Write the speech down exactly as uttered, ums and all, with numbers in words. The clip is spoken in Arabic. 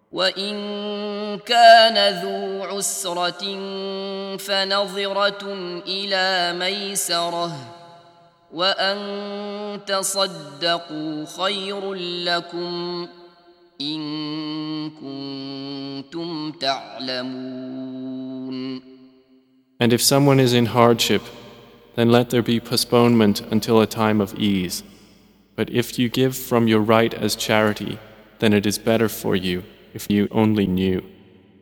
وإن كان ذو عسرة فنظرة إلى ميسرة وأن تصدقوا خير لكم إن كنتم تعلمون. And if someone is in hardship, then let there be postponement until a time of ease. But if you give from your right as charity, then it is better for you if you only knew.